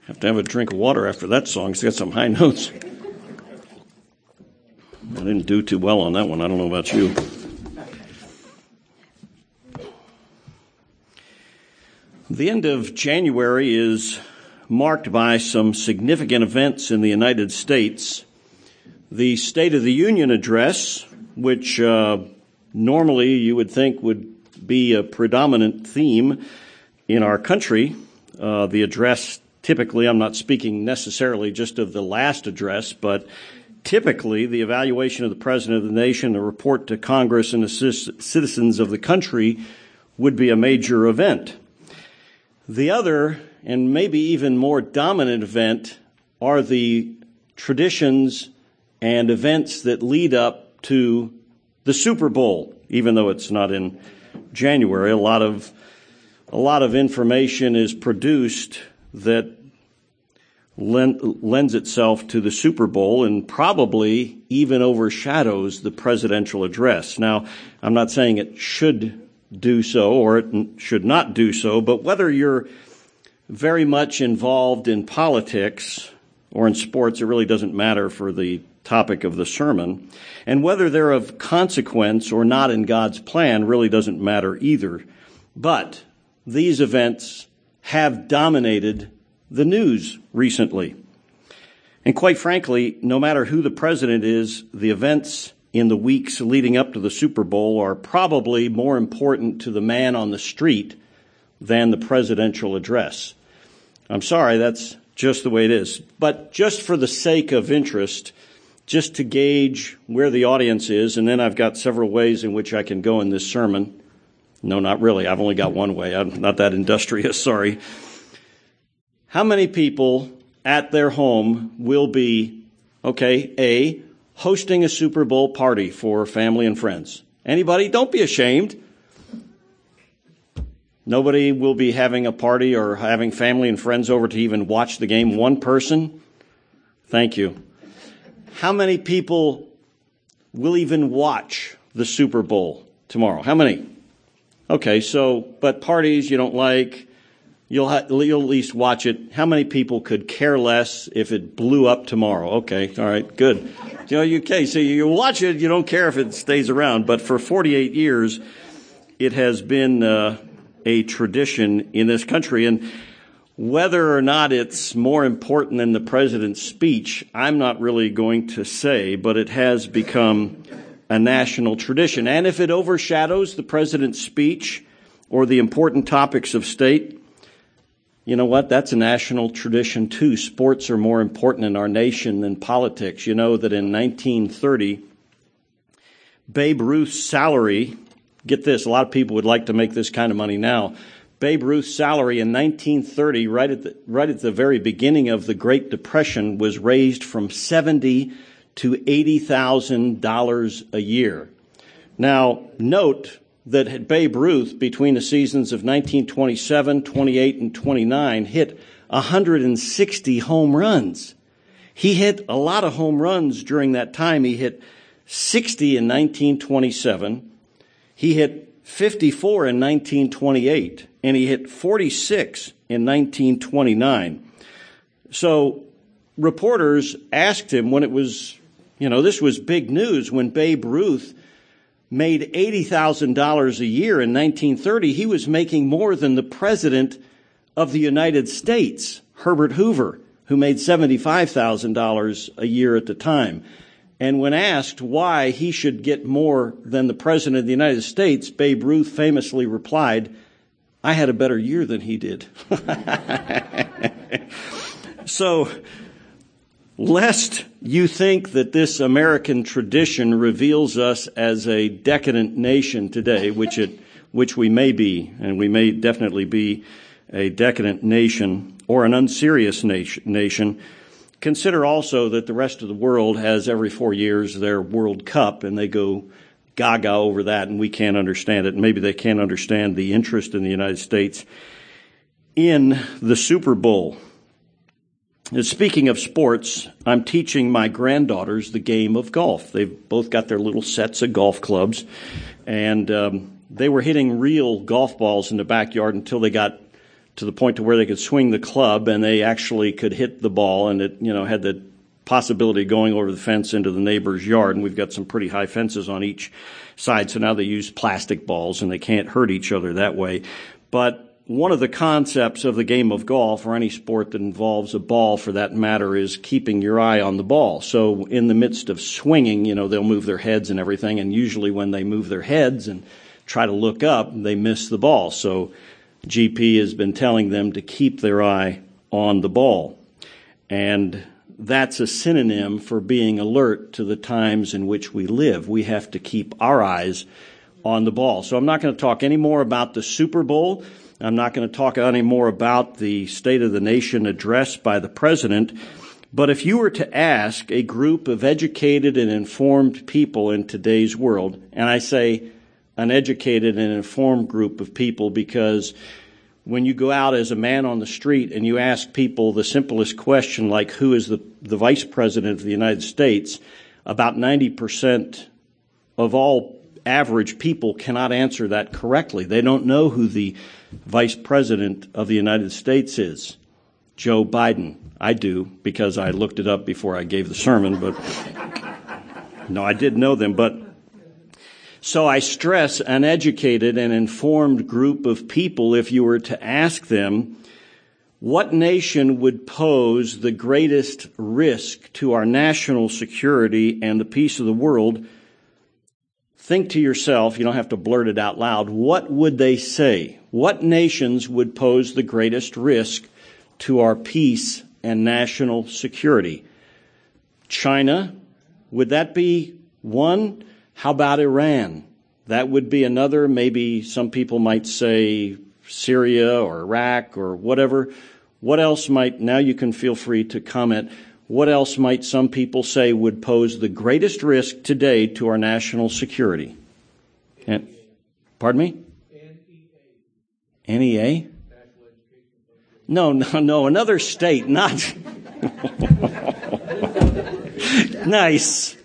Have to have a drink of water after that song. It's got some high notes. I didn't do too well on that one. I don't know about you. The end of January is marked by some significant events in the United States. The State of the Union address, which normally you would think would be a predominant theme in our country, the address typically, I'm not speaking necessarily just of the last address, but typically the evaluation of the President of the nation, the report to Congress and the citizens of the country would be a major event. The other, and maybe even more dominant event, are the traditions and events that lead up to the Super Bowl. Even though it's not in January, a lot of information is produced that lends itself to the Super Bowl and probably even overshadows the presidential address. Now, I'm not saying it should do so or it should not do so, but whether you're very much involved in politics or in sports, it really doesn't matter for the topic of the sermon. And whether they're of consequence or not in God's plan really doesn't matter either. But these events have dominated the news recently. And quite frankly, no matter who the president is, the events in the weeks leading up to the Super Bowl are probably more important to the man on the street than the presidential address. I'm sorry, that's just the way it is. But just for the sake of interest, just to gauge where the audience is, and then I've got several ways in which I can go in this sermon. No, not really. I've only got one way. I'm not that industrious, sorry. How many people at their home will be, A, hosting a Super Bowl party for family and friends? Anybody? Don't be ashamed. Nobody will be having a party or having family and friends over to even watch the game. One person? Thank you. How many people will even watch the Super Bowl tomorrow? How many? Okay, but parties you don't like, you'll at least watch it. How many people could care less if it blew up tomorrow? Okay, all right, good. So you watch it, you don't care if it stays around. But for 48 years, it has been a tradition in this country. And whether or not it's more important than the president's speech, I'm not really going to say, but it has become a national tradition. And if it overshadows the president's speech or the important topics of state, you know what? That's a national tradition too. Sports are more important in our nation than politics. You know that in 1930, Babe Ruth's salary, get this, a lot of people would like to make this kind of money now. Babe Ruth's salary in 1930, right at the very beginning of the Great Depression, was raised from $70,000 to $80,000 a year. Now, note that Babe Ruth, between the seasons of 1927, 28, and 29, hit 160 home runs. He hit a lot of home runs during that time. He hit 60 in 1927. He hit 54 in 1928. And he hit 46 in 1929. So reporters asked him when it was, this was big news when Babe Ruth made $80,000 a year in 1930. He was making more than the President of the United States, Herbert Hoover, who made $75,000 a year at the time. And when asked why he should get more than the President of the United States, Babe Ruth famously replied, "I had a better year than he did." So, lest you think that this American tradition reveals us as a decadent nation today, which we may be, and we may definitely be a decadent nation or an unserious nation, consider also that the rest of the world has every 4 years their World Cup, and they go gaga over that, and we can't understand it. Maybe they can't understand the interest in the United States in the Super Bowl. Speaking of sports, I'm teaching my granddaughters the game of golf. They've both got their little sets of golf clubs, and they were hitting real golf balls in the backyard until they got to the point to where they could swing the club and they actually could hit the ball, and it, had the possibility of going over the fence into the neighbor's yard. And we've got some pretty high fences on each side, so now they use plastic balls and they can't hurt each other that way. But one of the concepts of the game of golf, or any sport that involves a ball for that matter, is keeping your eye on the ball. So in the midst of swinging, they'll move their heads and everything, and usually when they move their heads and try to look up, they miss the ball. So GP has been telling them to keep their eye on the ball. And that's a synonym for being alert to the times in which we live. We have to keep our eyes on the ball. So I'm not going to talk any more about the Super Bowl. I'm not going to talk any more about the State of the Nation address by the president. But if you were to ask a group of educated and informed people in today's world, and I say an educated and informed group of people because when you go out as a man on the street and you ask people the simplest question, like who is the vice president of the United States, about 90% of all average people cannot answer that correctly. They don't know who the vice president of the United States is. Joe Biden. I do, because I looked it up before I gave the sermon, but no, I did know them. But so I stress an educated and informed group of people. If you were to ask them, what nation would pose the greatest risk to our national security and the peace of the world, think to yourself, you don't have to blurt it out loud, what would they say? What nations would pose the greatest risk to our peace and national security? China, would that be one? How about Iran? That would be another. Maybe some people might say Syria or Iraq or whatever. What else might, now you can feel free to comment, what else might some people say would pose the greatest risk today to our national security? Pardon me? NEA? No, another state, not. Nice.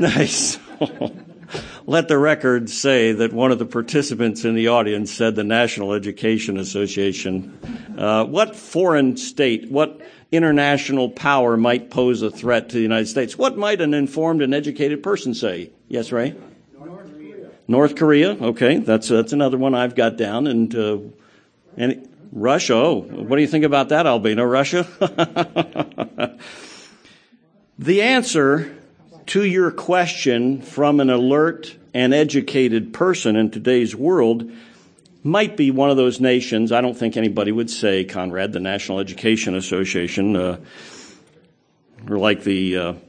Let the record say that one of the participants in the audience said the National Education Association. What foreign state, what international power might pose a threat to the United States? What might an informed and educated person say? Yes, Ray? North Korea. Okay, that's another one I've got down. And Russia. Oh, what do you think about that, Albino? Russia? The answer to your question from an alert and educated person in today's world might be one of those nations. I don't think anybody would say, Conrad, the National Education Association, or like some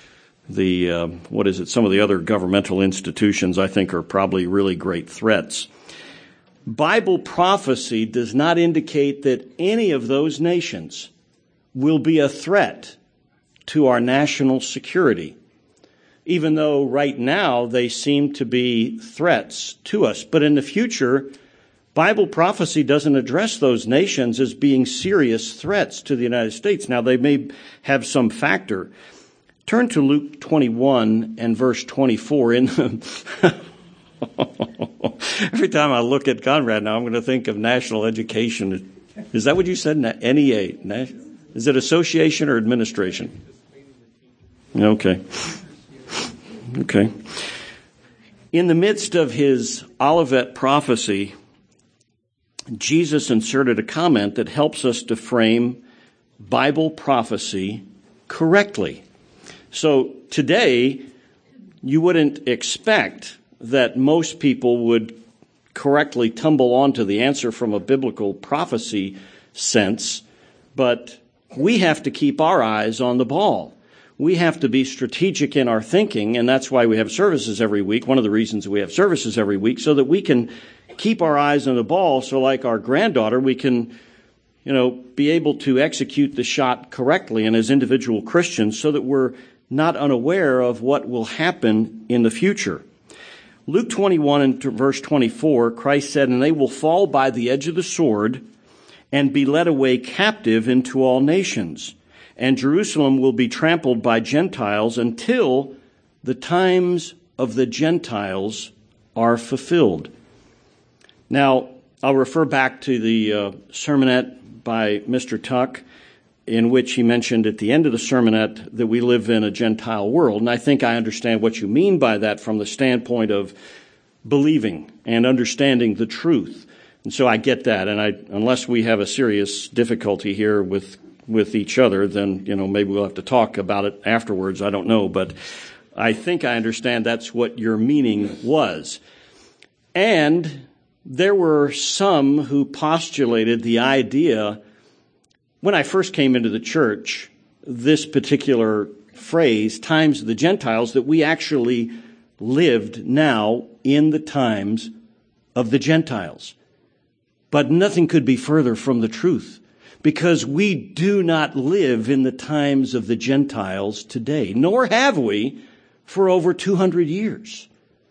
of the other governmental institutions I think are probably really great threats. Bible prophecy does not indicate that any of those nations will be a threat to our national security, even though right now they seem to be threats to us. But in the future, Bible prophecy doesn't address those nations as being serious threats to the United States. Now, they may have some factor. Turn to Luke 21 and verse 24. Every time I look at Conrad now, I'm going to think of national education. Is that what you said? NEA. Is it association or administration? Okay. In the midst of his Olivet prophecy, Jesus inserted a comment that helps us to frame Bible prophecy correctly. So today, you wouldn't expect that most people would correctly tumble onto the answer from a biblical prophecy sense, but we have to keep our eyes on the ball. We have to be strategic in our thinking, and that's why we have services every week. One of the reasons we have services every week, so that we can keep our eyes on the ball. So like our granddaughter, we can, be able to execute the shot correctly, and as individual Christians, so that we're not unaware of what will happen in the future. Luke 21 and verse 24, Christ said, "And they will fall by the edge of the sword and be led away captive into all nations. And Jerusalem will be trampled by Gentiles until the times of the Gentiles are fulfilled." Now, I'll refer back to the sermonette by Mr. Tuck, in which he mentioned at the end of the sermonette that we live in a Gentile world. And I think I understand what you mean by that from the standpoint of believing and understanding the truth. And so I get that. And unless we have a serious difficulty here with each other, then, maybe we'll have to talk about it afterwards. I don't know. But I think I understand that's what your meaning was. And there were some who postulated the idea, when I first came into the church, this particular phrase, times of the Gentiles, that we actually lived now in the times of the Gentiles. But nothing could be further from the truth, because we do not live in the times of the Gentiles today, nor have we for over 200 years.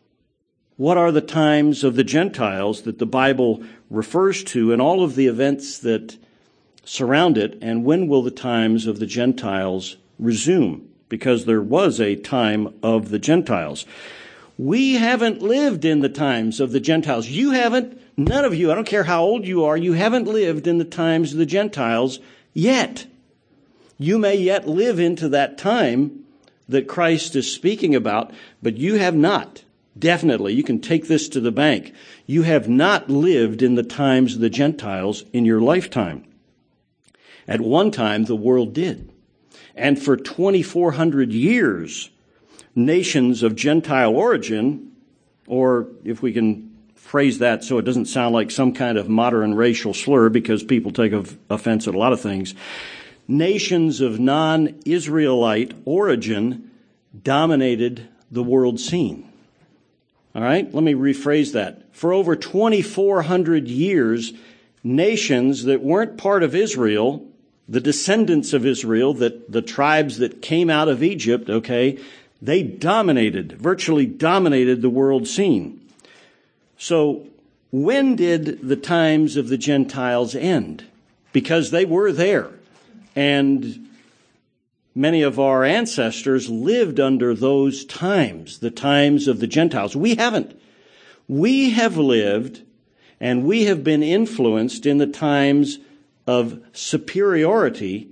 What are the times of the Gentiles that the Bible refers to, and all of the events that surround it, and when will the times of the Gentiles resume? Because there was a time of the Gentiles. We haven't lived in the times of the Gentiles. You haven't. None of you, I don't care how old you are, you haven't lived in the times of the Gentiles yet. You may yet live into that time that Christ is speaking about, but you have not. Definitely, you can take this to the bank. You have not lived in the times of the Gentiles in your lifetime. At one time, the world did. And for 2,400 years, nations of Gentile origin, or if we can phrase that so it doesn't sound like some kind of modern racial slur, because people take offense at a lot of things, nations of non-Israelite origin dominated the world scene. All right, let me rephrase that. For over 2,400 years, nations that weren't part of Israel, the descendants of Israel, the tribes that came out of Egypt, they virtually dominated the world scene. So when did the times of the Gentiles end? Because they were there. And many of our ancestors lived under those times, the times of the Gentiles. We haven't. We have lived and we have been influenced in the times of superiority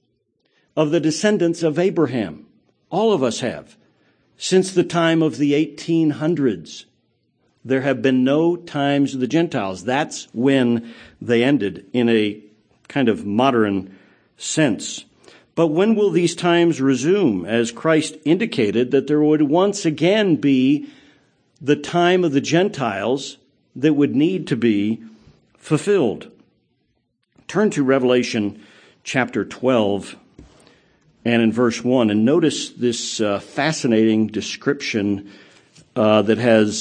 of the descendants of Abraham. All of us have. Since the time of the 1800s, there have been no times of the Gentiles. That's when they ended in a kind of modern sense. But when will these times resume? As Christ indicated that there would once again be the time of the Gentiles that would need to be fulfilled. Turn to Revelation chapter 12 and in verse 1, and notice this fascinating description that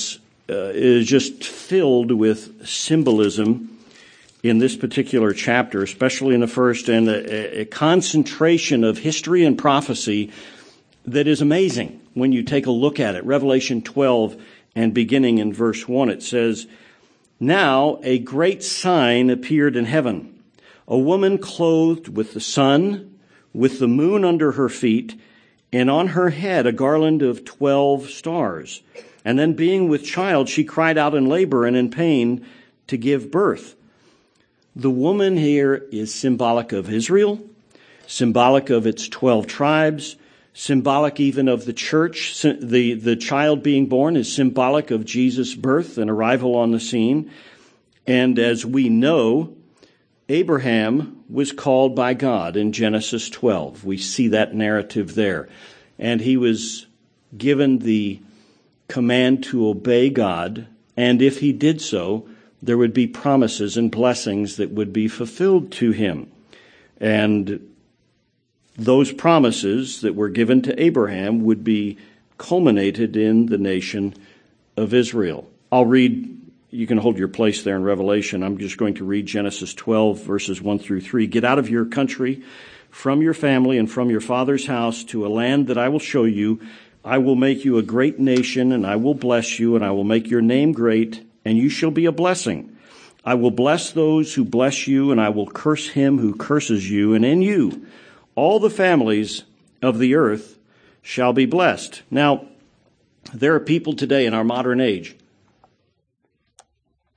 is just filled with symbolism in this particular chapter, especially in the first, and a concentration of history and prophecy that is amazing when you take a look at it. Revelation 12 and beginning in verse 1, it says, "Now a great sign appeared in heaven, a woman clothed with the sun, with the moon under her feet, and on her head a garland of 12 stars. And then being with child, she cried out in labor and in pain to give birth." The woman here is symbolic of Israel, symbolic of its 12 tribes, symbolic even of the church. The child being born is symbolic of Jesus' birth and arrival on the scene. And as we know, Abraham was called by God in Genesis 12. We see that narrative there. And he was given the command to obey God, and if he did so, there would be promises and blessings that would be fulfilled to him. And those promises that were given to Abraham would be culminated in the nation of Israel. I'll read, you can hold your place there in Revelation. I'm just going to read Genesis 12, verses 1 through 3. "Get out of your country, from your family, and from your father's house to a land that I will show you. I will make you a great nation, and I will bless you, and I will make your name great, and you shall be a blessing. I will bless those who bless you, and I will curse him who curses you, and in you all the families of the earth shall be blessed." Now, there are people today in our modern age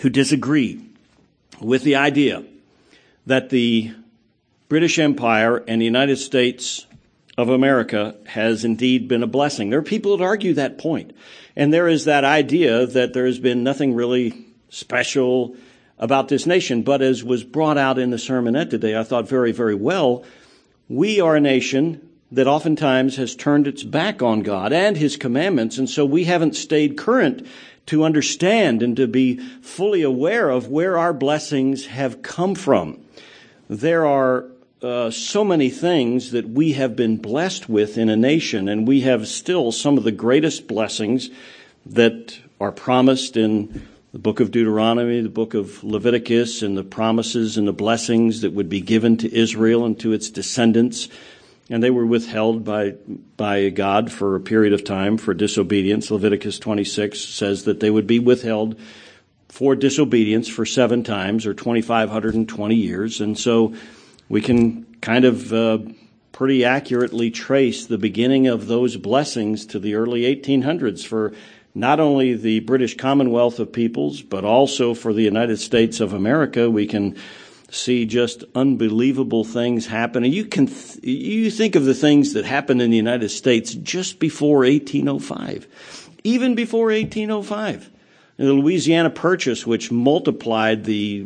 who disagree with the idea that the British Empire and the United States of America has indeed been a blessing. There are people that argue that point. And there is that idea that there has been nothing really special about this nation. But as was brought out in the sermonette today, I thought very, very well, we are a nation that oftentimes has turned its back on God and His commandments, and so we haven't stayed current to understand and to be fully aware of where our blessings have come from. There are so many things that we have been blessed with in a nation, and we have still some of the greatest blessings that are promised in the book of Deuteronomy, the book of Leviticus, and the promises and the blessings that would be given to Israel and to its descendants. And they were withheld by God for a period of time for disobedience. Leviticus 26 says that they would be withheld for disobedience for 7 times, or 2,520 years. And so we can kind of pretty accurately trace the beginning of those blessings to the early 1800s for not only the British Commonwealth of Peoples, but also for the United States of America. We can see just unbelievable things happen. And you think of the things that happened in the United States just before 1805, even before 1805. The Louisiana Purchase, which multiplied the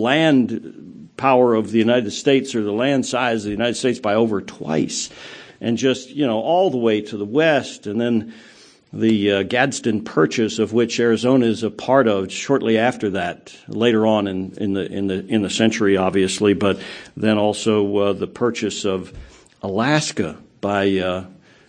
land power of the United States, or the land size of the United States, by over twice, and just, all the way to the west. And then the Gadsden Purchase, of which Arizona is a part of, shortly after that, later on in the century, obviously, but then also the purchase of Alaska by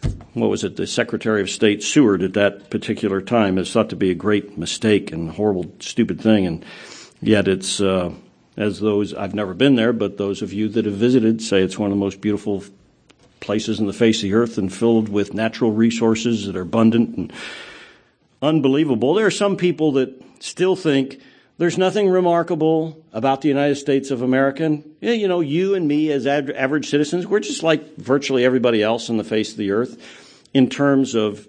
the Secretary of State Seward at that particular time is thought to be a great mistake and horrible, stupid thing, and yet it's as those, I've never been there, but those of you that have visited say it's one of the most beautiful places in the face of the earth and filled with natural resources that are abundant and unbelievable. There are some people that still think there's nothing remarkable about the United States of America. And, you and me as average citizens, we're just like virtually everybody else on the face of the earth in terms of,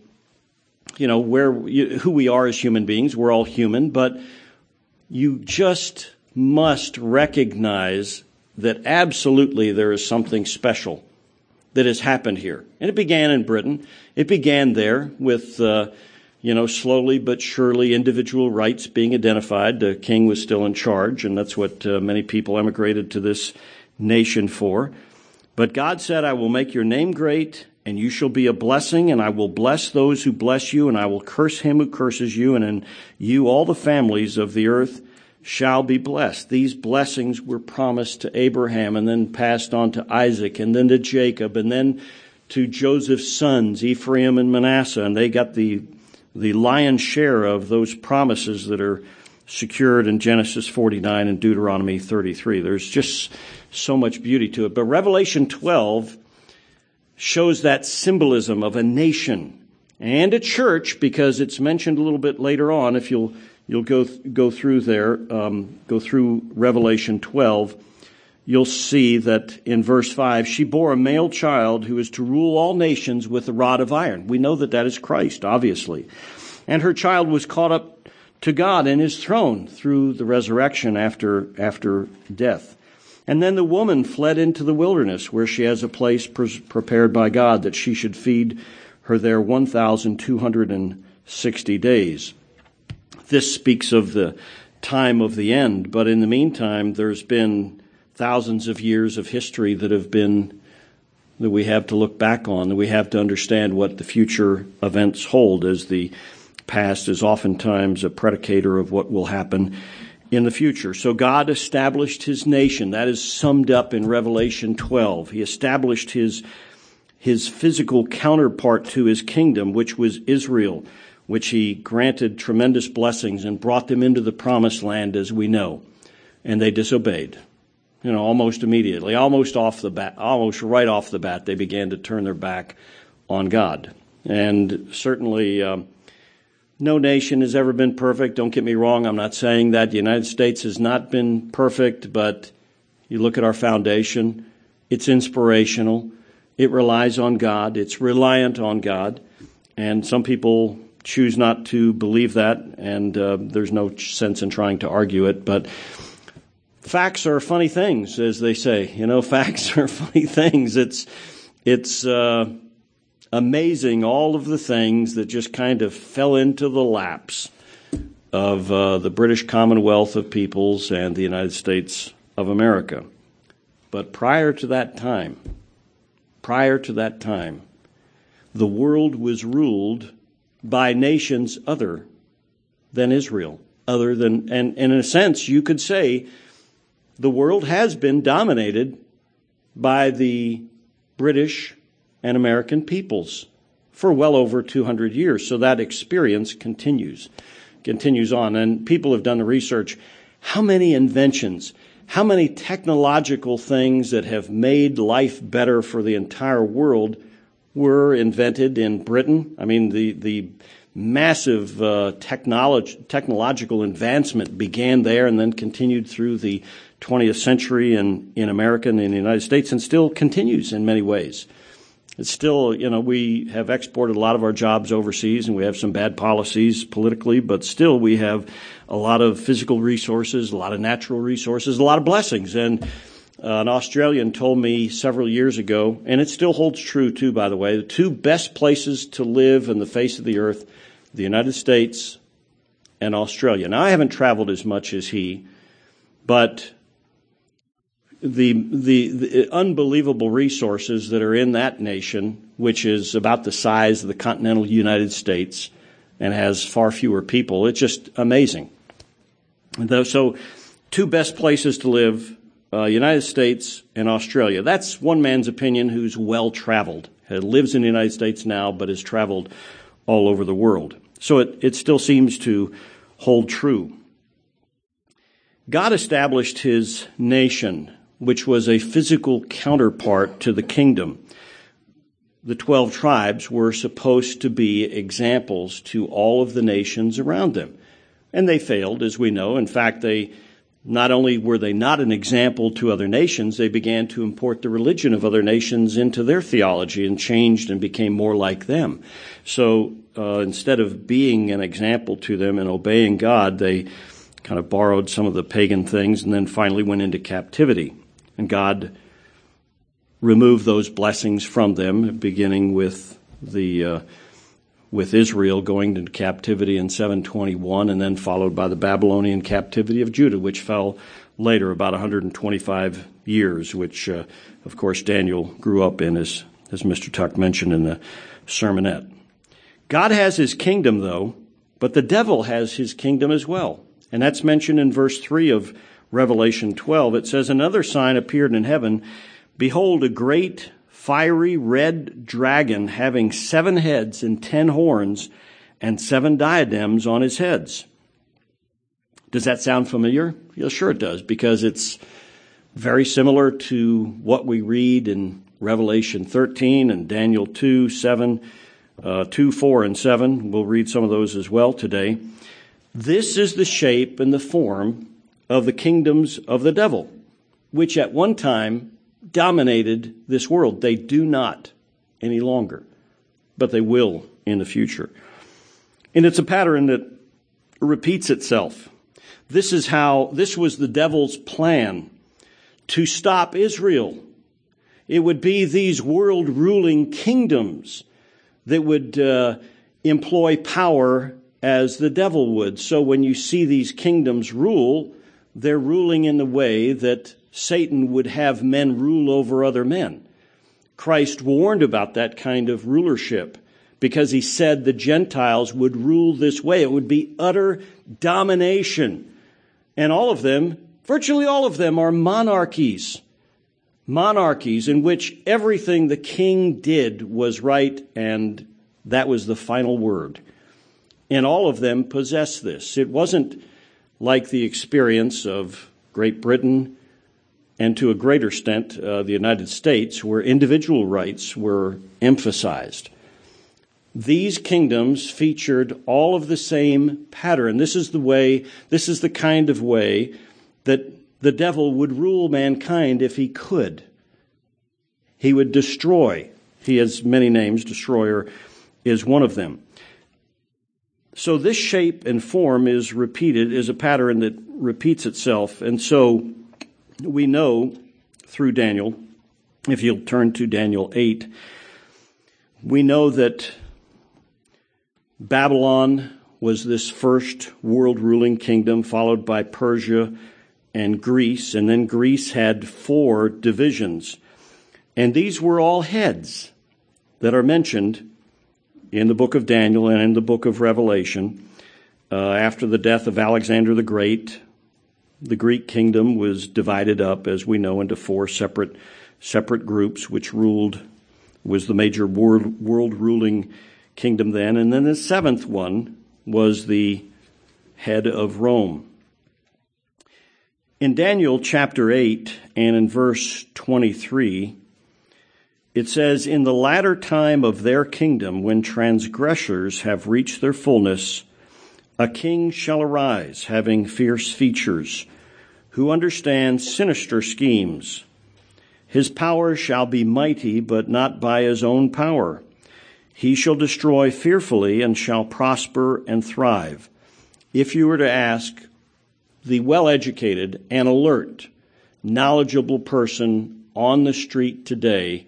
who we are as human beings. We're all human, but you just must recognize that absolutely there is something special that has happened here. And it began in Britain. It began there with, slowly but surely individual rights being identified. The king was still in charge, and that's what many people emigrated to this nation for. But God said, I will make your name great, and you shall be a blessing, and I will bless those who bless you, and I will curse him who curses you, and in you all the families of the earth shall be blessed. These blessings were promised to Abraham and then passed on to Isaac and then to Jacob and then to Joseph's sons, Ephraim and Manasseh, and they got the lion's share of those promises that are secured in Genesis 49 and Deuteronomy 33. There's just so much beauty to it. But Revelation 12 shows that symbolism of a nation and a church, because it's mentioned a little bit later on. If you'll go through there, go through Revelation 12, you'll see that in verse 5, she bore a male child who is to rule all nations with a rod of iron. We know that is Christ, obviously. And her child was caught up to God and his throne through the resurrection after death. And then the woman fled into the wilderness, where she has a place prepared by God that she should feed her there 1,260 days. This speaks of the time of the end, but in the meantime, there's been thousands of years of history that we have to look back on, that we have to understand what the future events hold, as the past is oftentimes a predicator of what will happen in the future. So God established his nation. That is summed up in Revelation 12. He established his physical counterpart to his kingdom, which was Israel, which he granted tremendous blessings and brought them into the promised land, as we know. And they disobeyed. Almost immediately, almost right off the bat, they began to turn their back on God. And certainly, no nation has ever been perfect. Don't get me wrong. I'm not saying that the United States has not been perfect, but you look at our foundation, it's inspirational. It relies on God. It's reliant on God. And some people choose not to believe that, and there's no sense in trying to argue it. But facts are funny things, as they say. Facts are funny things. It's amazing all of the things that just kind of fell into the laps of the British Commonwealth of Peoples and the United States of America. But prior to that time, the world was ruled by nations other than Israel, and in a sense, you could say the world has been dominated by the British and American peoples for well over 200 years. So that experience continues on. And people have done the research. How many inventions, how many technological things that have made life better for the entire world were invented in Britain? I mean, the massive technological advancement began there and then continued through the 20th century in America and in the United States, and still continues in many ways. It's still, we have exported a lot of our jobs overseas, and we have some bad policies politically, but still we have a lot of physical resources, a lot of natural resources, a lot of blessings. And an Australian told me several years ago, and it still holds true too, by the way, the two best places to live on the face of the earth, the United States and Australia. Now, I haven't traveled as much as he, but the unbelievable resources that are in that nation, which is about the size of the continental United States and has far fewer people, it's just amazing. So, two best places to live, United States and Australia. That's one man's opinion who's well-traveled, lives in the United States now, but has traveled all over the world. So it still seems to hold true. God established his nation, which was a physical counterpart to the kingdom. The 12 tribes were supposed to be examples to all of the nations around them. And they failed, as we know. In fact, not only were they not an example to other nations, they began to import the religion of other nations into their theology and changed and became more like them. So instead of being an example to them and obeying God, they kind of borrowed some of the pagan things and then finally went into captivity. And God removed those blessings from them, beginning with Israel going into captivity in 721, and then followed by the Babylonian captivity of Judah, which fell later, about 125 years, which, of course, Daniel grew up in, as Mr. Tuck mentioned in the sermonette. God has his kingdom, though, but the devil has his kingdom as well. And that's mentioned in verse 3 of Revelation 12. It says, "Another sign appeared in heaven. Behold, a great fiery red dragon having 7 heads and 10 horns and 7 diadems on his heads." Does that sound familiar? Yeah, sure it does, because it's very similar to what we read in Revelation 13 and Daniel 2, 7, 2, 4, and 7. We'll read some of those as well today. This is the shape and the form of the kingdoms of the devil, which at one time dominated this world. They do not any longer, but they will in the future. And it's a pattern that repeats itself. This was the devil's plan to stop Israel. It would be these world-ruling kingdoms that would employ power as the devil would. So when you see these kingdoms rule, they're ruling in the way that Satan would have men rule over other men. Christ warned about that kind of rulership because he said the Gentiles would rule this way. It would be utter domination. And all of them, virtually all of them, are monarchies. Monarchies in which everything the king did was right, and that was the final word. And all of them possess this. It wasn't like the experience of Great Britain and to a greater extent the United States, where individual rights were emphasized. These kingdoms featured all of the same pattern. This is the kind of way that the devil would rule mankind if he could. He would destroy. He has many names. Destroyer is one of them. So this shape and form is repeated, is a pattern that repeats itself. And so we know through Daniel, if you'll turn to Daniel 8, we know that Babylon was this first world-ruling kingdom, followed by Persia and Greece. And then Greece had 4 divisions. And these were all heads that are mentioned in the book of Daniel and in the book of Revelation. After the death of Alexander the Great, the Greek kingdom was divided up, as we know, into 4 separate groups, which was the major world-ruling kingdom then. And then the 7th one was the head of Rome. In Daniel chapter 8 and in verse 23, it says, "In the latter time of their kingdom, when transgressors have reached their fullness, a king shall arise, having fierce features, who understands sinister schemes. His power shall be mighty, but not by his own power. He shall destroy fearfully and shall prosper and thrive." If you were to ask the well-educated and alert, knowledgeable person on the street today,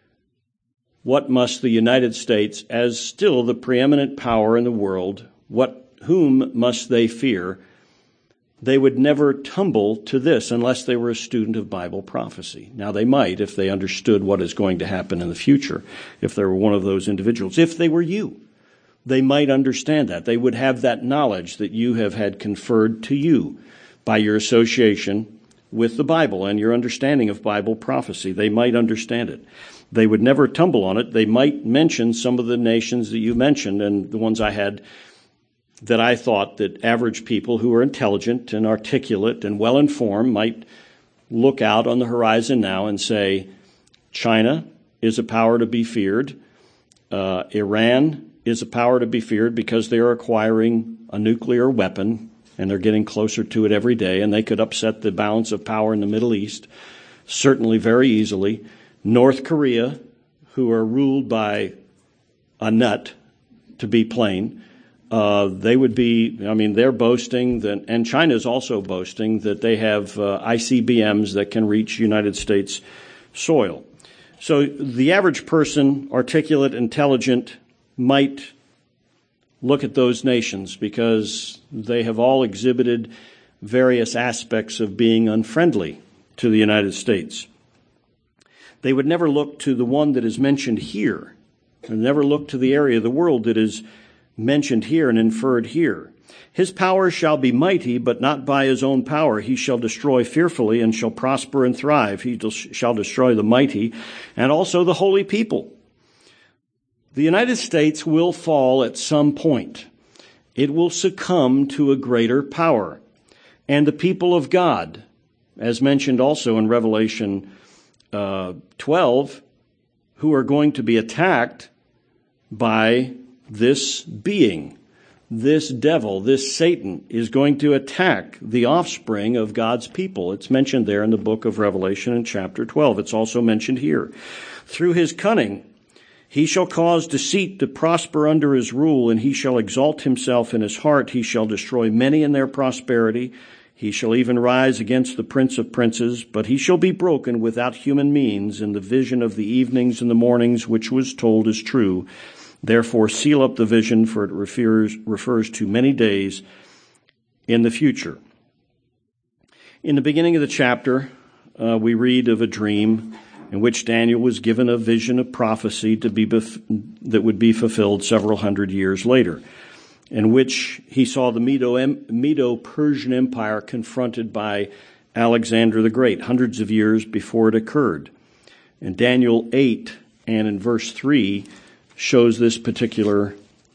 what must the United States, as still the preeminent power in the world, whom must they fear? They would never tumble to this unless they were a student of Bible prophecy. Now, they might if they understood what is going to happen in the future, if they were one of those individuals. If they were you, they might understand that. They would have that knowledge that you have had conferred to you by your association with the Bible and your understanding of Bible prophecy. They might understand it. They would never tumble on it. They might mention some of the nations that you mentioned and the ones I had that I thought that average people who are intelligent and articulate and well-informed might look out on the horizon now and say, China is a power to be feared. Iran is a power to be feared because they are acquiring a nuclear weapon and they're getting closer to it every day, and they could upset the balance of power in the Middle East, certainly very easily. North Korea, who are ruled by a nut, to be plain, they're boasting that, and China is also boasting that they have ICBMs that can reach United States soil. So the average person, articulate, intelligent, might look at those nations because they have all exhibited various aspects of being unfriendly to the United States. They would never look to the one that is mentioned here, and never look to the area of the world that is mentioned here and inferred here. His power shall be mighty, but not by his own power. He shall destroy fearfully and shall prosper and thrive. He shall destroy the mighty and also the holy people. The United States will fall at some point. It will succumb to a greater power. And the people of God, as mentioned also in Revelation 12, who are going to be attacked by this being, this devil, this Satan, is going to attack the offspring of God's people. It's mentioned there in the book of Revelation in chapter 12. It's also mentioned here. Through his cunning, he shall cause deceit to prosper under his rule, and he shall exalt himself in his heart. He shall destroy many in their prosperity. He shall even rise against the prince of princes, but he shall be broken without human means, and the vision of the evenings and the mornings which was told is true. Therefore seal up the vision, for it refers to many days in the future. In the beginning of the chapter, we read of a dream in which Daniel was given a vision of prophecy that would be fulfilled several hundred years later, in which he saw the Medo-Persian Empire confronted by Alexander the Great, hundreds of years before it occurred. And Daniel 8 and in verse 3 shows this particular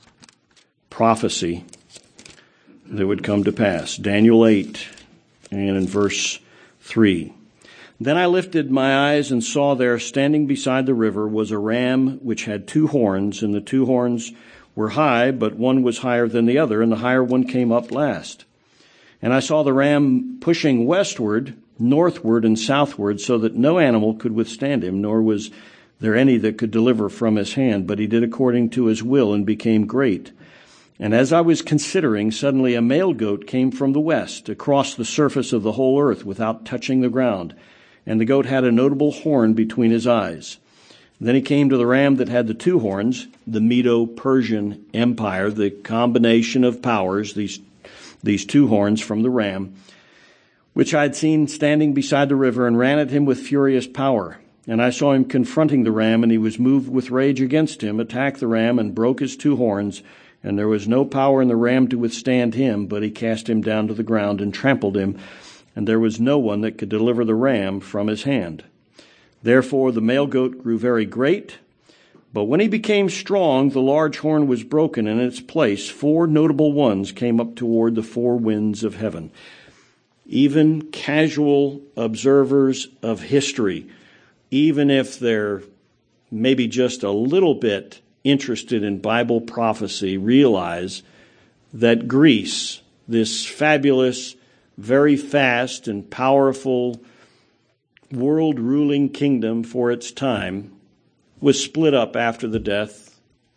prophecy that would come to pass. Daniel 8 and in verse 3. Then I lifted my eyes and saw there, standing beside the river, was a ram which had 2 horns, and the 2 horns were high, but one was higher than the other, and the higher one came up last. And I saw the ram pushing westward, northward, and southward, so that no animal could withstand him, nor was there any that could deliver from his hand, but he did according to his will and became great. And as I was considering, suddenly a male goat came from the west, across the surface of the whole earth without touching the ground. And the goat had a notable horn between his eyes. Then he came to the ram that had the two horns, the Medo-Persian Empire, the combination of powers, these two horns from the ram, which I had seen standing beside the river, and ran at him with furious power. And I saw him confronting the ram, and he was moved with rage against him, attacked the ram, and broke his two horns. And there was no power in the ram to withstand him, but he cast him down to the ground and trampled him, and there was no one that could deliver the ram from his hand. Therefore the male goat grew very great, but when he became strong, the large horn was broken, and in its place 4 notable ones came up toward the 4 winds of heaven. Even casual observers of history, even if they're maybe just a little bit interested in Bible prophecy, realize that Greece, this fabulous, very fast and powerful world-ruling kingdom for its time, was split up after the death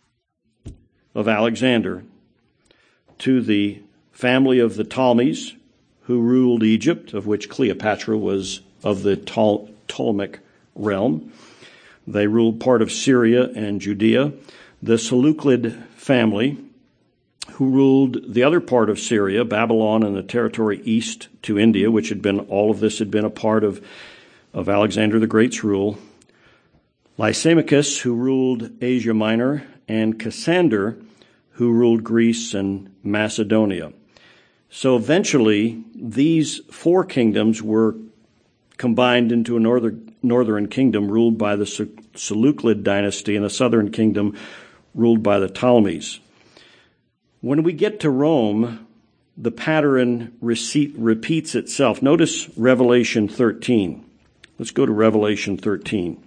of Alexander to the family of the Ptolemies, who ruled Egypt, of which Cleopatra was of the Ptolemaic realm. They ruled part of Syria and Judea. The Seleucid family, who ruled the other part of Syria, Babylon, and the territory east to India, which had been, all of this had been a part of Alexander the Great's rule. Lysimachus, who ruled Asia Minor, and Cassander, who ruled Greece and Macedonia. So eventually, these 4 kingdoms were combined into a northern kingdom ruled by the Seleucid dynasty, and a southern kingdom ruled by the Ptolemies. When we get to Rome, the pattern repeats itself. Notice Revelation 13. Let's go to Revelation 13.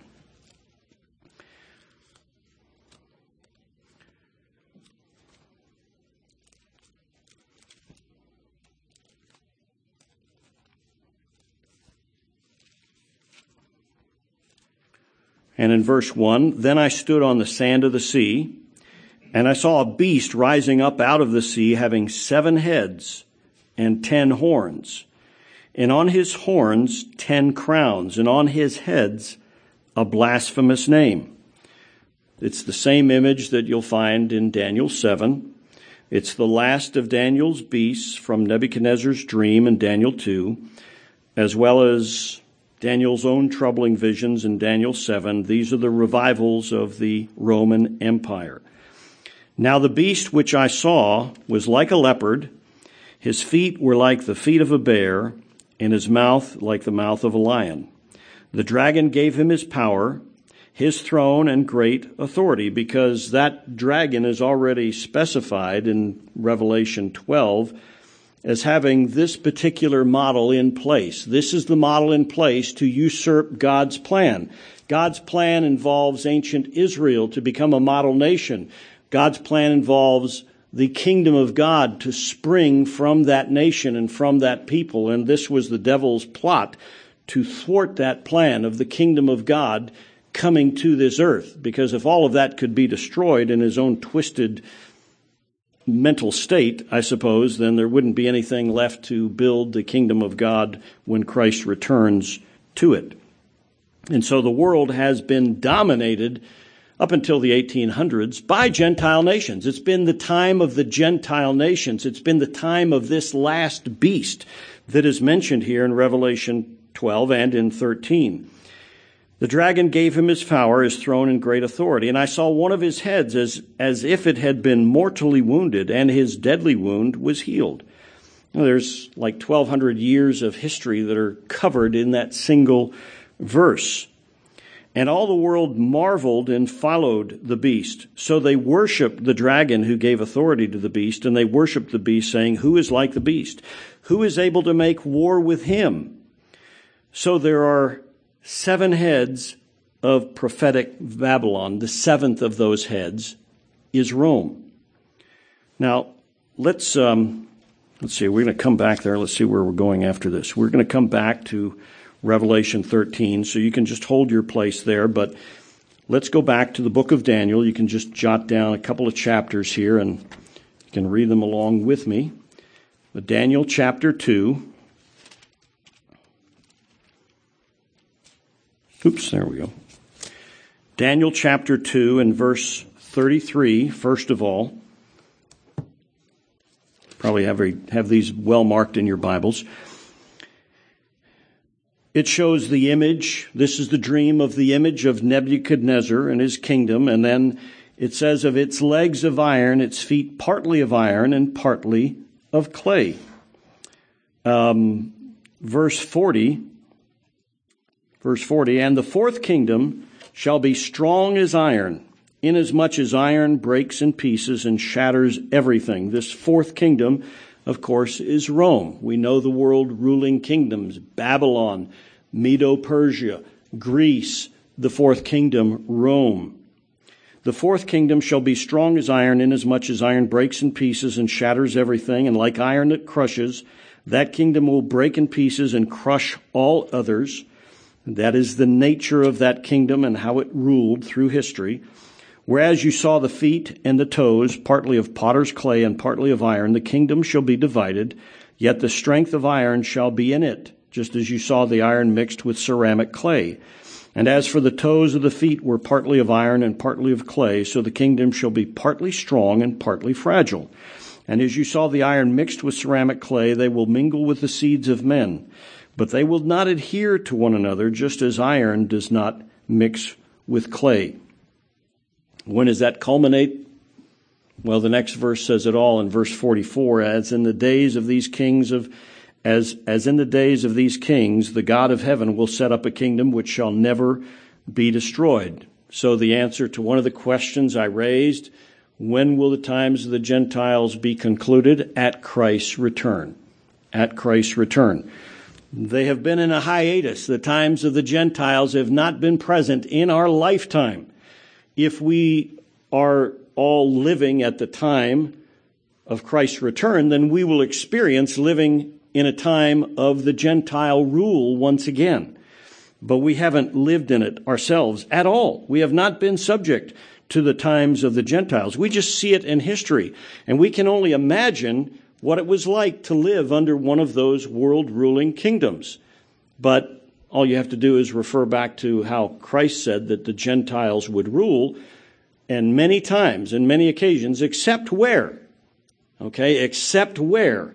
And in verse 1, then I stood on the sand of the sea, and I saw a beast rising up out of the sea, having 7 heads and 10 horns, and on his horns 10 crowns, and on his heads a blasphemous name. It's the same image that you'll find in Daniel 7. It's the last of Daniel's beasts from Nebuchadnezzar's dream in Daniel 2, as well as Daniel's own troubling visions in Daniel 7. These are the revivals of the Roman Empire. Now the beast which I saw was like a leopard. His feet were like the feet of a bear, and his mouth like the mouth of a lion. The dragon gave him his power, his throne, and great authority, because that dragon is already specified in Revelation 12 as having this particular model in place. This is the model in place to usurp God's plan. God's plan involves ancient Israel to become a model nation. God's plan involves the kingdom of God to spring from that nation and from that people. And this was the devil's plot, to thwart that plan of the kingdom of God coming to this earth. Because if all of that could be destroyed in his own twisted mental state, I suppose, then there wouldn't be anything left to build the kingdom of God when Christ returns to it. And so the world has been dominated up until the 1800s by Gentile nations. It's been the time of the Gentile nations. It's been the time of this last beast that is mentioned here in Revelation 12 and in 13. The dragon gave him his power, his throne, and great authority. And I saw one of his heads as if it had been mortally wounded, and his deadly wound was healed. Now, there's like 1,200 years of history that are covered in that single verse. And all the world marveled and followed the beast. So they worshiped the dragon who gave authority to the beast, and they worshiped the beast, saying, "Who is like the beast? Who is able to make war with him?" So there are 7 heads of prophetic Babylon. The 7th of those heads is Rome. Now, let's see. We're going to come back there. Let's see where we're going after this. We're going to come back to Revelation 13, so you can just hold your place there. But let's go back to the book of Daniel. You can just jot down a couple of chapters here and You can read them along with me. Daniel chapter 2. Oops, there we go. Daniel chapter 2 and verse 33, first of all. Probably have these well marked in your Bibles. It shows the image. This is the dream of the image of Nebuchadnezzar and his kingdom. And then it says of its legs of iron, its feet partly of iron and partly of clay. Verse 40, and the fourth kingdom shall be strong as iron, inasmuch as iron breaks in pieces and shatters everything. This fourth kingdom, of course, is Rome. We know the world ruling kingdoms: Babylon, Medo-Persia, Greece, the fourth kingdom, Rome. The fourth kingdom shall be strong as iron, inasmuch as iron breaks in pieces and shatters everything, and like iron that crushes, that kingdom will break in pieces and crush all others. That is the nature of that kingdom and how it ruled through history. Whereas you saw the feet and the toes, partly of potter's clay and partly of iron, the kingdom shall be divided, yet the strength of iron shall be in it, just as you saw the iron mixed with ceramic clay. And as for the toes of the feet were partly of iron and partly of clay, so the kingdom shall be partly strong and partly fragile. And as you saw the iron mixed with ceramic clay, they will mingle with the seeds of men. But they will not adhere to one another, just as iron does not mix with clay. When does that culminate? Well, the next verse says it all in verse 44. As in the days of these kings, the God of heaven will set up a kingdom which shall never be destroyed. So the answer to one of the questions I raised, when will the times of the Gentiles be concluded? At Christ's return. At Christ's return. They have been in a hiatus. The times of the Gentiles have not been present in our lifetime. If we are all living at the time of Christ's return, then we will experience living in a time of the Gentile rule once again. But we haven't lived in it ourselves at all. We have not been subject to the times of the Gentiles. We just see it in history. And we can only imagine what it was like to live under one of those world-ruling kingdoms. But all you have to do is refer back to how Christ said that the Gentiles would rule, and many times, and many occasions, except where? Except where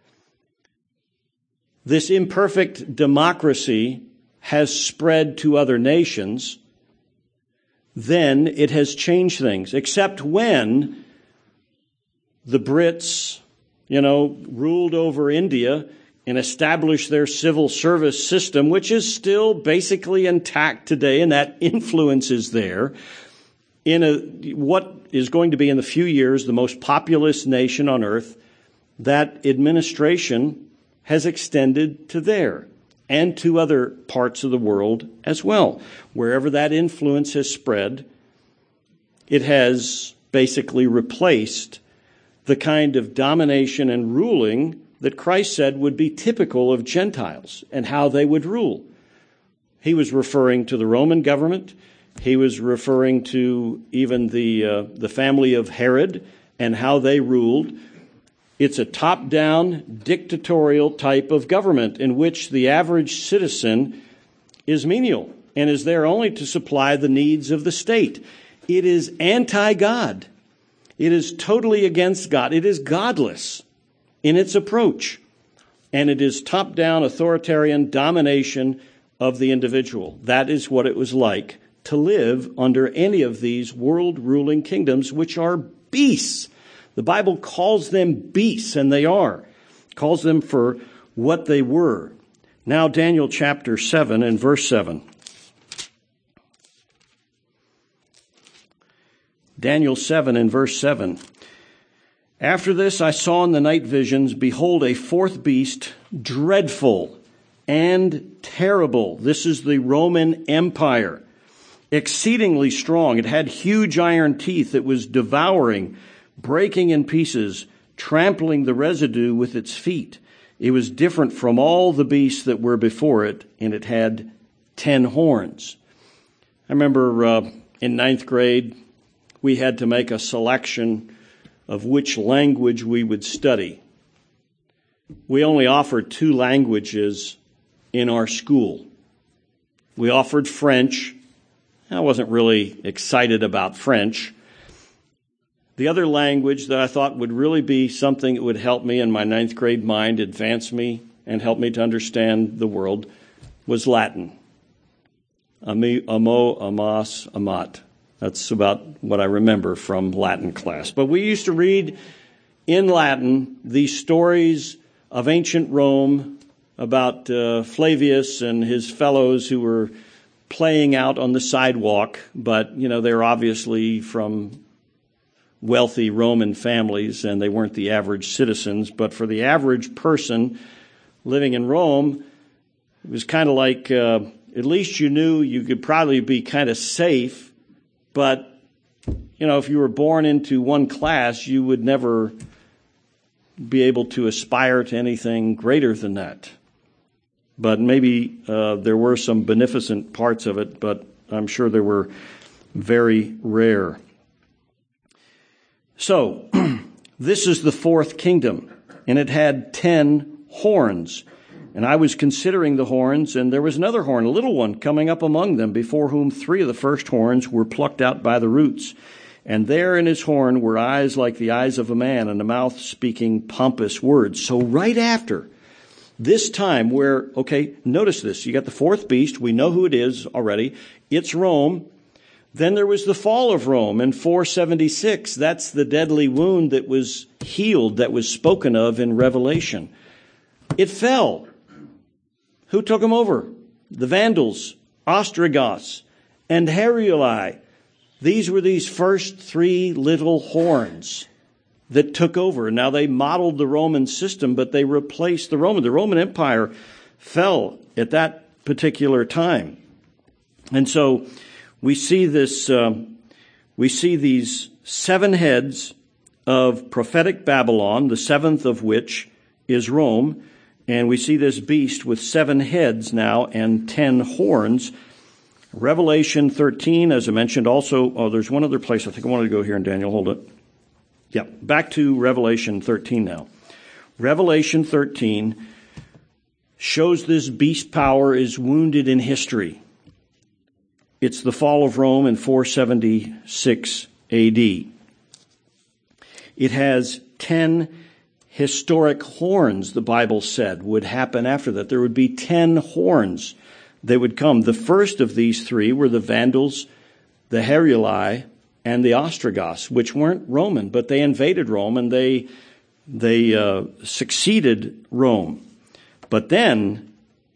this imperfect democracy has spread to other nations, then it has changed things. Except when the Brits, ruled over India and established their civil service system, which is still basically intact today, and that influence is there, in what is going to be in a few years the most populous nation on earth. That administration has extended to there and to other parts of the world as well. Wherever that influence has spread, it has basically replaced the kind of domination and ruling that Christ said would be typical of Gentiles and how they would rule. He was referring to the Roman government. He was referring to even the family of Herod and how they ruled. It's a top-down, dictatorial type of government in which the average citizen is menial and is there only to supply the needs of the state. It is anti-God. It is totally against God. It is godless in its approach. And it is top-down authoritarian domination of the individual. That is what it was like to live under any of these world-ruling kingdoms, which are beasts. The Bible calls them beasts, and they are. It calls them for what they were. Now, Daniel chapter 7 and verse 7. Daniel 7 and verse 7. After this I saw in the night visions, behold, a fourth beast, dreadful and terrible. This is the Roman Empire, exceedingly strong. It had huge iron teeth. It was devouring, breaking in pieces, trampling the residue with its feet. It was different from all the beasts that were before it, and it had 10 horns. I remember in ninth grade, we had to make a selection of which language we would study. We only offered 2 languages in our school. We offered French. I wasn't really excited about French. The other language that I thought would really be something that would help me in my 9th grade mind, advance me, and help me to understand the world was Latin. Amo, amas, amat. That's about what I remember from Latin class. But we used to read in Latin these stories of ancient Rome about Flavius and his fellows who were playing out on the sidewalk, but, they're obviously from wealthy Roman families, and they weren't the average citizens. But for the average person living in Rome, it was kind of like, at least you knew you could probably be kind of safe, but, if you were born into one class, you would never be able to aspire to anything greater than that. But maybe there were some beneficent parts of it, but I'm sure they were very rare. So, this is the 4th kingdom, and it had 10 horns. And I was considering the horns, and there was another horn, a little one, coming up among them, before whom 3 of the first horns were plucked out by the roots. And there in his horn were eyes like the eyes of a man, and a mouth speaking pompous words. So right after this time where, notice this. You got the 4th beast. We know who it is already. It's Rome. Then there was the fall of Rome in 476. That's the deadly wound that was healed, that was spoken of in Revelation. It fell. Who took them over? The Vandals, Ostrogoths, and Heruli. These were these first 3 little horns that took over. Now they modeled the Roman system, but they replaced the Roman. The Roman Empire fell at that particular time. And so we see this, we see these 7 heads of prophetic Babylon, the 7th of which is Rome. And we see this beast with 7 heads now and 10 horns. Revelation 13, as I mentioned, also, there's one other place I think I wanted to go here in Daniel. Hold it. Yeah, back to Revelation 13 now. Revelation 13 shows this beast power is wounded in history. It's the fall of Rome in 476 A.D. It has 10 historic horns, the Bible said, would happen after that. There would be 10 horns that would come. The first of these 3 were the Vandals, the Heruli, and the Ostrogoths, which weren't Roman, but they invaded Rome and they succeeded Rome. But then,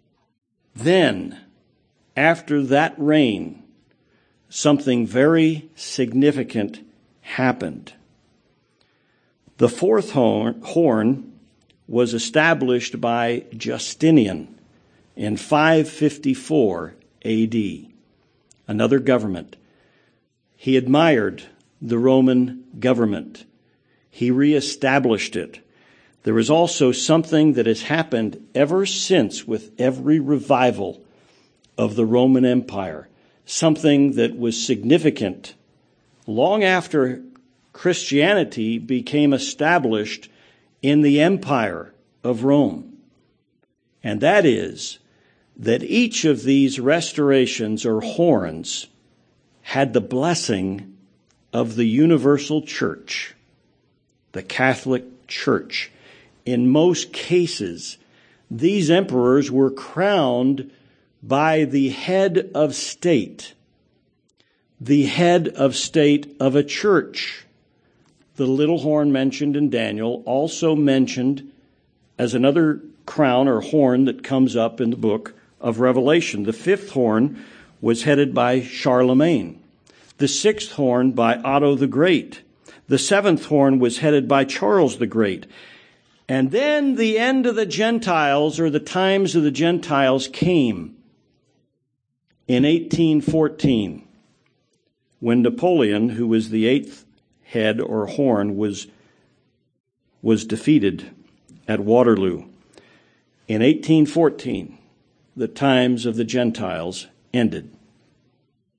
after that reign, something very significant happened. The 4th horn was established by Justinian in 554 A.D., another government. He admired the Roman government. He reestablished it. There is also something that has happened ever since with every revival of the Roman Empire, something that was significant long after Christianity became established in the empire of Rome. And that is that each of these restorations or horns had the blessing of the universal church, the Catholic Church. In most cases, these emperors were crowned by the head of state of a church. The little horn mentioned in Daniel, also mentioned as another crown or horn that comes up in the book of Revelation. The 5th horn was headed by Charlemagne. The 6th horn by Otto the Great. The 7th horn was headed by Charles the Great. And then the end of the Gentiles, or the times of the Gentiles, came in 1814, when Napoleon, who was the 8th head or horn, was defeated at Waterloo. In 1814, the times of the Gentiles ended.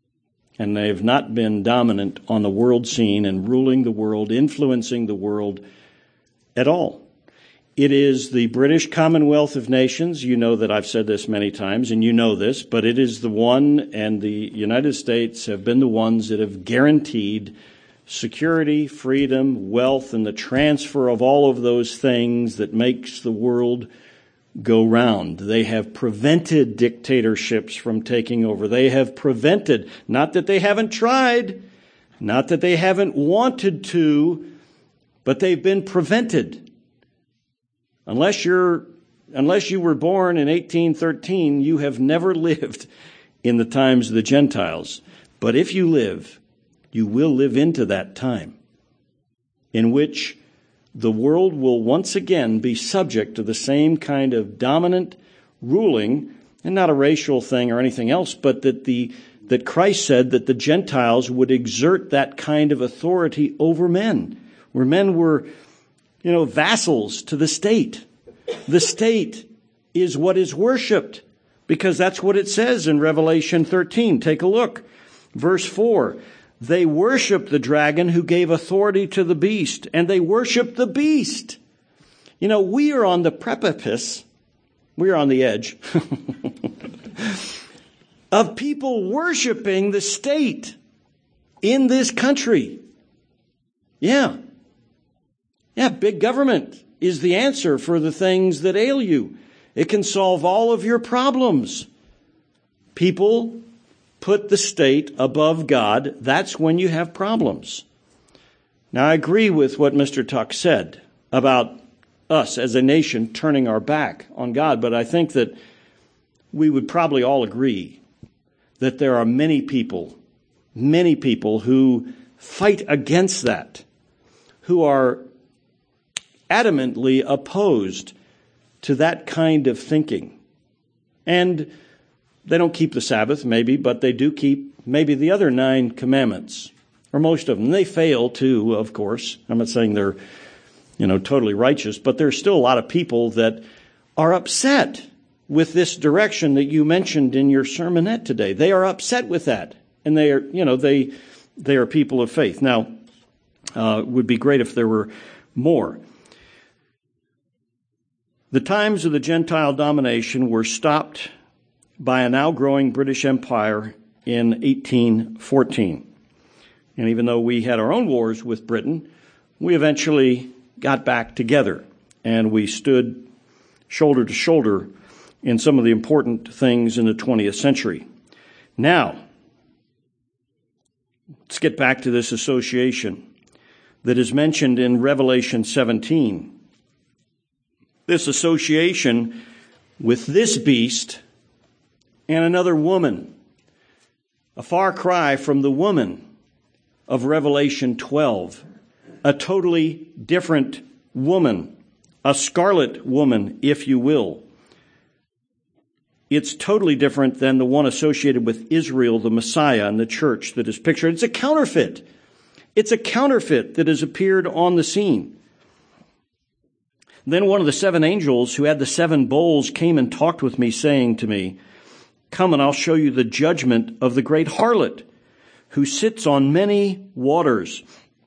And they have not been dominant on the world scene and ruling the world, influencing the world at all. It is the British Commonwealth of Nations. You know that I've said this many times, and you know this, but it is the one, and the United States have been the ones that have guaranteed security, freedom, wealth, and the transfer of all of those things that makes the world go round. They have prevented dictatorships from taking over. They have prevented, not that they haven't tried, not that they haven't wanted to, but they've been prevented. Unless you were born in 1813, you have never lived in the times of the Gentiles. But if you live, you will live into that time in which the world will once again be subject to the same kind of dominant ruling, and not a racial thing or anything else, but that Christ said that the Gentiles would exert that kind of authority over men, where men were, vassals to the state. The state is what is worshipped, because that's what it says in Revelation 13. Take a look. Verse 4. They worship the dragon who gave authority to the beast, and they worship the beast. We are on the precipice, we are on the edge of people worshiping the state in this country. Yeah, big government is the answer for the things that ail you. It can solve all of your problems. People put the state above God. That's when you have problems. Now, I agree with what Mr. Tuck said about us as a nation turning our back on God, but I think that we would probably all agree that there are many people who fight against that, who are adamantly opposed to that kind of thinking. And they don't keep the Sabbath, maybe, but they do keep maybe the other 9 commandments, or most of them. They fail too, of course. I'm not saying they're, totally righteous, but there's still a lot of people that are upset with this direction that you mentioned in your sermonette today. They are upset with that, and they are, they are people of faith. Now, it would be great if there were more. The times of the Gentile domination were stopped by a now growing British Empire in 1814. And even though we had our own wars with Britain, we eventually got back together, and we stood shoulder to shoulder in some of the important things in the 20th century. Now, let's get back to this association that is mentioned in Revelation 17. This association with this beast and another woman, a far cry from the woman of Revelation 12, a totally different woman, a scarlet woman, if you will. It's totally different than the one associated with Israel, the Messiah, and the church that is pictured. It's a counterfeit. It's a counterfeit that has appeared on the scene. Then one of the 7 angels who had the 7 bowls came and talked with me, saying to me, "Come and I'll show you the judgment of the great harlot, who sits on many waters,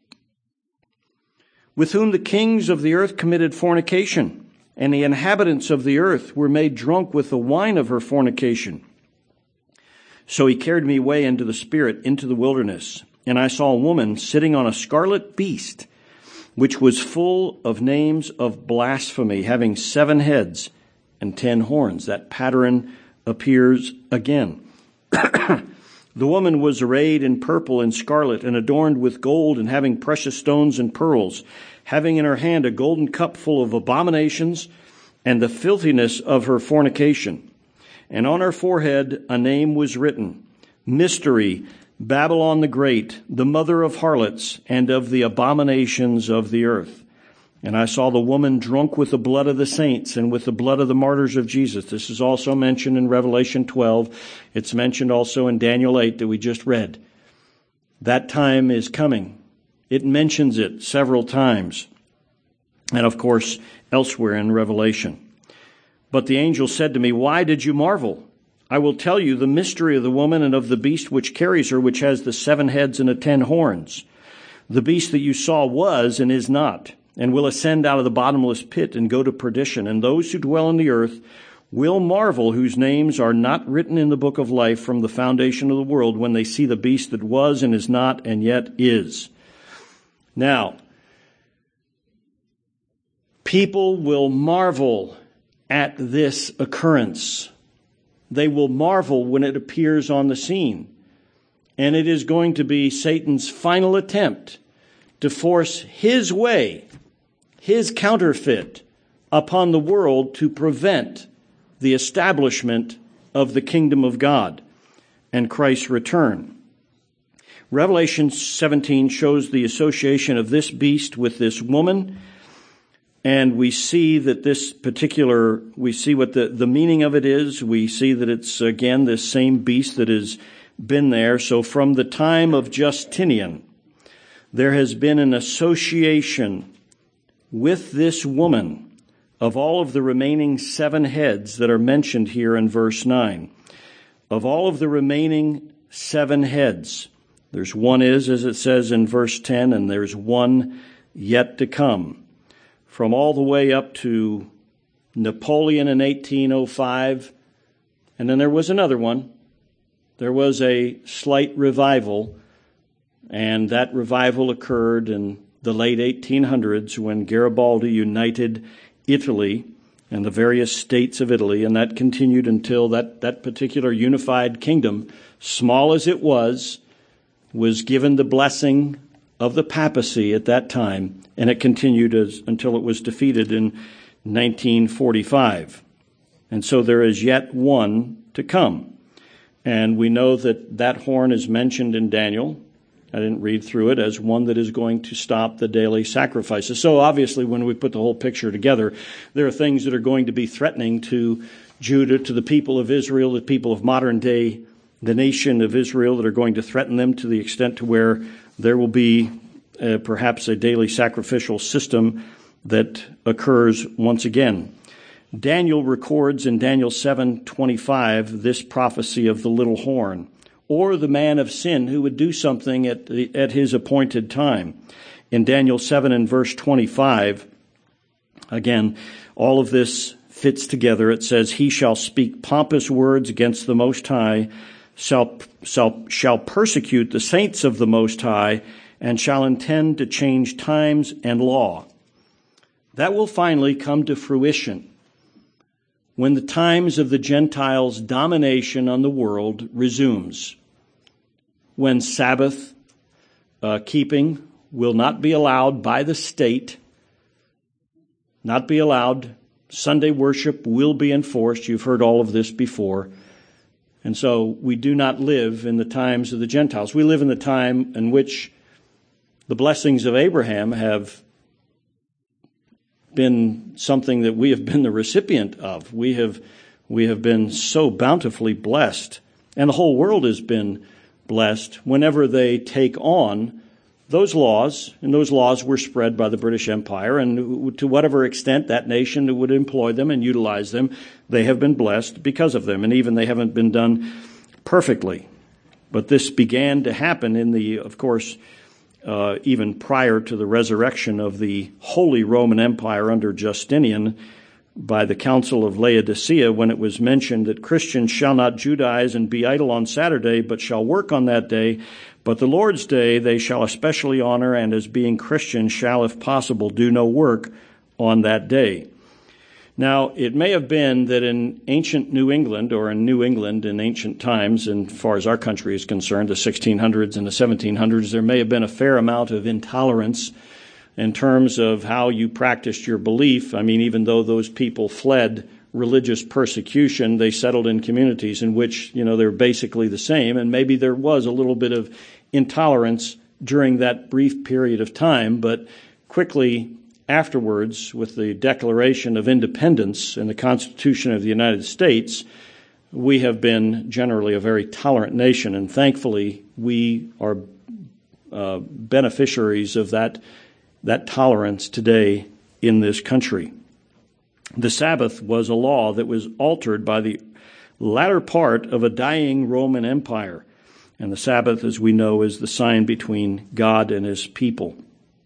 with whom the kings of the earth committed fornication, and the inhabitants of the earth were made drunk with the wine of her fornication." So he carried me away into the spirit, into the wilderness, and I saw a woman sitting on a scarlet beast, which was full of names of blasphemy, having 7 heads and 10 horns. That pattern appears again. The woman was arrayed in purple and scarlet, and adorned with gold, and having precious stones and pearls, having in her hand a golden cup full of abominations and the filthiness of her fornication. And on her forehead a name was written, Mystery, Babylon the Great, the mother of harlots and of the abominations of the earth. And I saw the woman drunk with the blood of the saints and with the blood of the martyrs of Jesus. This is also mentioned in Revelation 12. It's mentioned also in Daniel 8 that we just read. That time is coming. It mentions it several times. And of course, elsewhere in Revelation. But the angel said to me, "Why did you marvel? I will tell you the mystery of the woman and of the beast which carries her, which has the 7 heads and the 10 horns. The beast that you saw was and is not, and will ascend out of the bottomless pit and go to perdition. And those who dwell on the earth will marvel, whose names are not written in the book of life from the foundation of the world, when they see the beast that was and is not and yet is. Now, people will marvel at this occurrence. They will marvel when it appears on the scene. And it is going to be Satan's final attempt to force his way, his counterfeit, upon the world to prevent the establishment of the kingdom of God and Christ's return. Revelation 17 shows the association of this beast with this woman, and we see that we see what the meaning of it is. We see that it's, again, this same beast that has been there. So from the time of Justinian, there has been an association with this woman of all of the remaining 7 heads that are mentioned here in verse 9. Of all of the remaining 7 heads, there's one as it says in verse 10, and there's one yet to come. From all the way up to Napoleon in 1805, and then there was another one. There was a slight revival, and that revival occurred in the late 1800s when Garibaldi united Italy and the various states of Italy, and that continued until that particular unified kingdom, small as it was given the blessing of the papacy at that time, and it continued until it was defeated in 1945. And so there is yet one to come. And we know that horn is mentioned in Daniel. I didn't read through it, as one that is going to stop the daily sacrifices. So obviously when we put the whole picture together, there are things that are going to be threatening to Judah, to the people of Israel, the people of modern day, the nation of Israel, that are going to threaten them to the extent to where there will be perhaps a daily sacrificial system that occurs once again. Daniel records in Daniel 7:25 this prophecy of the little horn, or the man of sin who would do something at his appointed time. In Daniel 7 and verse 25, again, all of this fits together. It says, "He shall speak pompous words against the Most High, shall persecute the saints of the Most High, and shall intend to change times and law." That will finally come to fruition when the times of the Gentiles' domination on the world resumes, when Sabbath keeping will not be allowed by the state, not be allowed. Sunday worship will be enforced. You've heard all of this before. And so we do not live in the times of the Gentiles. We live in the time in which the blessings of Abraham have been something that we have been the recipient of. We have been so bountifully blessed, and the whole world has been blessed whenever they take on those laws, and those laws were spread by the British Empire, and to whatever extent that nation would employ them and utilize them, they have been blessed because of them, and even they haven't been done perfectly. But this began to happen even prior to the resurrection of the Holy Roman Empire under Justinian by the Council of Laodicea, when it was mentioned that Christians shall not Judaize and be idle on Saturday, but shall work on that day. But the Lord's day they shall especially honor, and as being Christians shall, if possible, do no work on that day. Now, it may have been that in ancient New England, or in New England in ancient times, and as far as our country is concerned, the 1600s and the 1700s, there may have been a fair amount of intolerance in terms of how you practiced your belief. I mean, even though those people fled religious persecution, they settled in communities in which, they're basically the same, and maybe there was a little bit of intolerance during that brief period of time, but quickly afterwards, with the Declaration of Independence and the Constitution of the United States, we have been generally a very tolerant nation, and thankfully we are beneficiaries of that tolerance today in this country. The Sabbath was a law that was altered by the latter part of a dying Roman Empire. And the Sabbath, as we know, is the sign between God and his people.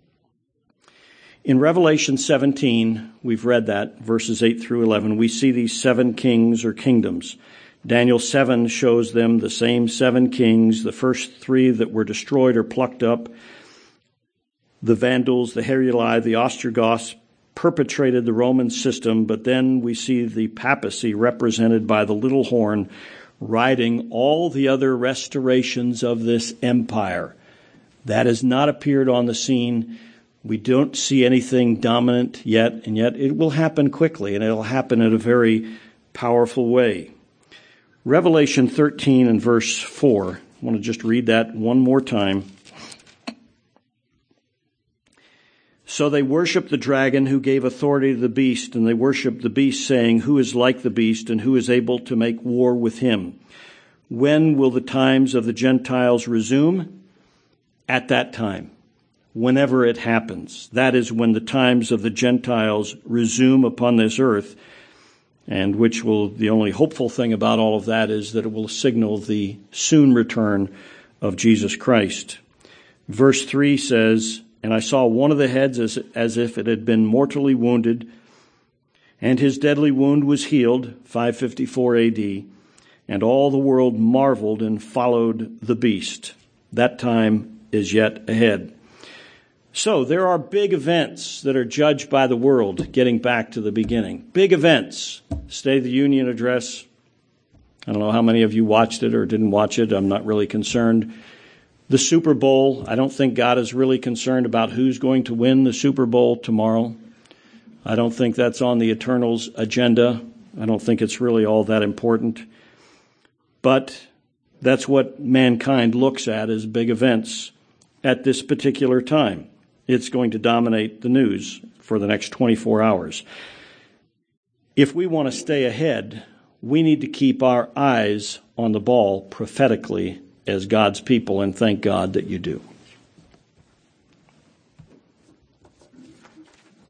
In Revelation 17, we've read that, verses 8 through 11, we see these 7 kings or kingdoms. Daniel 7 shows them the same 7 kings. The first 3 that were destroyed or plucked up, the Vandals, the Heruli, the Ostrogoths, perpetrated the Roman system, but then we see the papacy represented by the little horn riding all the other restorations of this empire. That has not appeared on the scene. We don't see anything dominant yet, and yet it will happen quickly, and it'll happen in a very powerful way. Revelation 13 and verse 4. I want to just read that one more time. So they worshiped the dragon who gave authority to the beast, and they worshiped the beast, saying, Who is like the beast, and who is able to make war with him? When will the times of the Gentiles resume? At that time. Whenever it happens. That is when the times of the Gentiles resume upon this earth, and which will, the only hopeful thing about all of that is that it will signal the soon return of Jesus Christ. Verse 3 says, And I saw one of the heads as if it had been mortally wounded, and his deadly wound was healed, 554 AD, and all the world marveled and followed the beast. That time is yet ahead. So there are big events that are judged by the world, getting back to the beginning. Big events. State of the Union address. I don't know how many of you watched it or didn't watch it. I'm not really concerned. The Super Bowl. I don't think God is really concerned about who's going to win the Super Bowl tomorrow. I don't think that's on the Eternal's agenda. I don't think it's really all that important. But that's what mankind looks at as big events at this particular time. It's going to dominate the news for the next 24 hours. If we want to stay ahead, we need to keep our eyes on the ball prophetically as God's people, and thank God that you do.